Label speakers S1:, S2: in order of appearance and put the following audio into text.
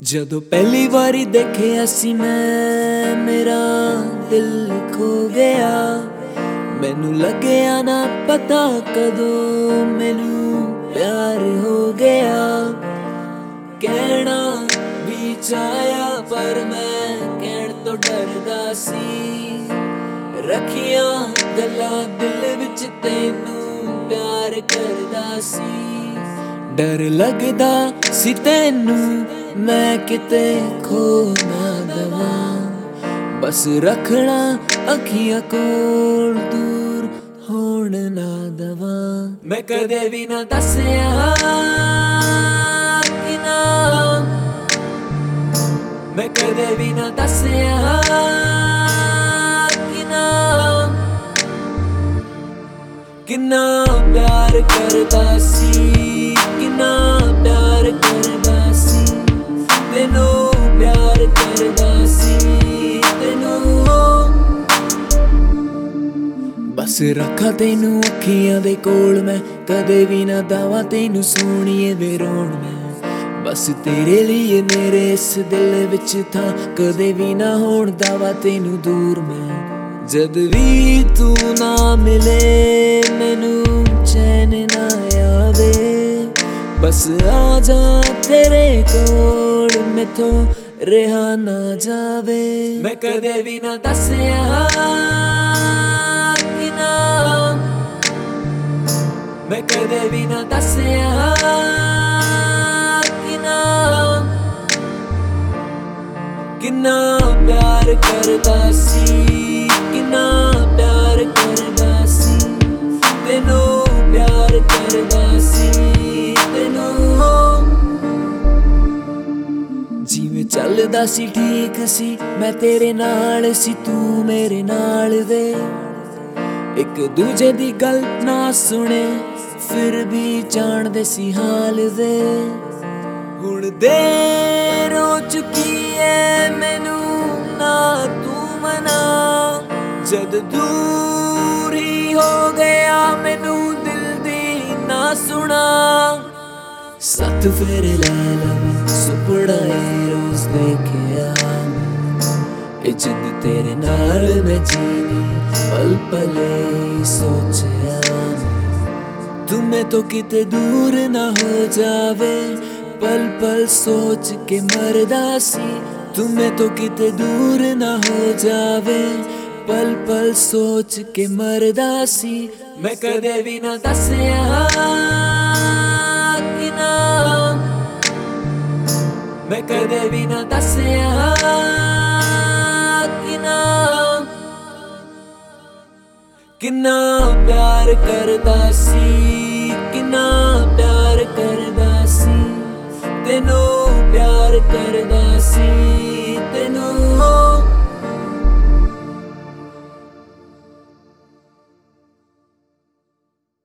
S1: ਜਦੋਂ ਪਹਿਲੀ ਵਾਰੀ ਦੇਖਿਆ ਸੀ ਮੈਂ, ਮੇਰਾ ਦਿਲ ਖੋ ਗਿਆ। ਮੈਨੂੰ ਲੱਗਿਆ ਨਾ ਪਤਾ ਕਦੋਂ ਮੈਨੂੰ ਪਿਆਰ ਹੋ ਗਿਆ। ਕਹਿਣਾ ਵੀ ਚਾਹਿਆ ਪਰ ਮੈਂ ਕਹਿਣ ਤੋਂ ਡਰਦਾ ਸੀ। ਰੱਖੀਆਂ ਗੱਲਾਂ ਦਿਲ ਵਿੱਚ ਤੈਨੂੰ ਪਿਆਰ ਕਰਦਾ ਸੀ। ਡਰ ਲੱਗਦਾ ਸੀ ਤੈਨੂੰ ਮੈਂ ਕਿਤੇ ਖੋ ਨਾ ਦਵਾਂ। ਬਸ ਰੱਖਣਾ ਅੱਖੀਆਂ ਕੋਲ ਦੂਰ ਹੋਣ ਨਾ ਦਵਾਂ। ਮੈਂ ਕਦੇ ਵੀ ਨਾ ਦੱਸਿਆ ਕਿ ਨਾ, ਮੈਂ ਕਦੇ ਵੀ ਨਾ ਦੱਸਿਆ ਕਿ ਨਾ, ਕਿੰਨਾ ਪਿਆਰ ਕਰਦਾ ਸੀ, ਕਿੰਨਾ ਪਿਆਰ ਕਰਦਾ ਸੀ ਤੈਨੂੰ, ਪਿਆਰ ਕਰਦਾ ਸੀ ਤੈਨੂੰ। ਬਸ ਰੱਖਾਂ ਤੈਨੂੰ ਅੱਖੀਆਂ ਦੇ ਕੋਲ ਮੈਂ, ਕਦੇ ਵੀ ਨਾ ਦਵਾਂ ਤੈਨੂੰ ਸੋਹਣੀਏ ਵੇ ਰੋਣ ਮੈਂ। ਬਸ ਤੇਰੇ ਲਈ ਮੇਰੇ ਇਸ ਦਿਲ ਵਿੱਚ ਥਾਂ, ਕਦੇ ਵੀ ਨਾ ਹੋਣ ਦਵਾਂ ਤੈਨੂੰ ਦੂਰ ਮੈਂ। ਜਦ ਵੀ ਤੂੰ ਨਾ ਮਿਲੇ ਮੈਨੂੰ ਚੈਨ ਨਾ ਆਵੇ। ਬਸ ਆ ਜਾ ਤੇਰੇ ਕੋਲ ਮੈਥੋਂ ਰਿਹਾ ਨਾ ਜਾਵੇ। ਮੈਂ ਕਦੇ ਵੀ ਨਾ ਦੱਸਿਆ ਕਿ ਨਾ, ਮੈਂ ਕਦੇ ਵੀ ਨਾ ਦੱਸਿਆ ਕਿ ਨਾ, ਕਿੰਨਾ ਪਿਆਰ ਕਰਦਾ ਸੀ, ਕਿੰਨਾ ਪਿਆਰ ਕਰਦਾ ਸੀ ਤੈਨੂੰ, ਪਿਆਰ ਕਰਦਾ ਸੀ ਤੈਨੂੰ। ਜਿਵੇਂ ਚੱਲਦਾ ਸੀ ਠੀਕ ਸੀ ਮੈਂ ਤੇਰੇ ਨਾਲ ਸੀ, ਤੂੰ ਮੇਰੇ ਨਾਲ ਵੇ। ਇੱਕ ਦੂਜੇ ਦੀ ਗੱਲ ਨਾ ਸੁਣੇ ਫਿਰ ਵੀ ਜਾਣਦੇ ਸੀ ਹਾਲ ਵੇ। ਹੁਣ ਦੇਰ ਹੋ ਚੁੱਕੀ ਏ ਮੈਨੂੰ ਨਾ ਤੂੰ ਮਨਾ। ਜਦ ਦੂਰ ਹੀ ਹੋ ਗਿਆ ਮੈਨੂੰ ਦਿਲ ਦੀ ਨਾ ਸੁਣਾ। 7 ਫੇਰੇ ਲੈ ਲਵਾਂ ਸੁਪਨਾ ਏ ਰੋਜ਼ ਦੇਖਿਆ। ਇਹ ਜਿੰਦ ਤੇਰੇ ਨਾਲ ਮੈਂ ਜੀਣੀ ਪਲ ਪਲੇ ਸੋਚਿਆ। ਤੂੰ ਮੈਥੋਂ ਕਿਤੇ ਦੂਰ ਨਾ ਹੋ ਜਾਵੇ, ਪਲ ਪਲ ਸੋਚ ਕੇ ਮਰਦਾ ਸੀ। ਤੂੰ ਮੈਥੋਂ ਕਿਤੇ ਦੂਰ ਨਾ ਹੋ ਜਾਵੇ, ਪਲ ਪਲ ਸੋਚ ਕੇ ਮਰਦਾ ਸੀ। ਮੈਂ ਕਦੇ ਵੀ ਨਾ ਦੱਸਿਆ ਕਿ ਨਾ, ਮੈਂ ਕਦੇ ਵੀ ਨਾ ਦੱਸਿਆ ਕਿ ਨਾ, ਕਿੰਨਾ ਪਿਆਰ ਕਰਦਾ ਸੀ, ਕਿੰਨਾ ਪਿਆਰ ਕਰਦਾ ਸੀ ਤੈਨੂੰ।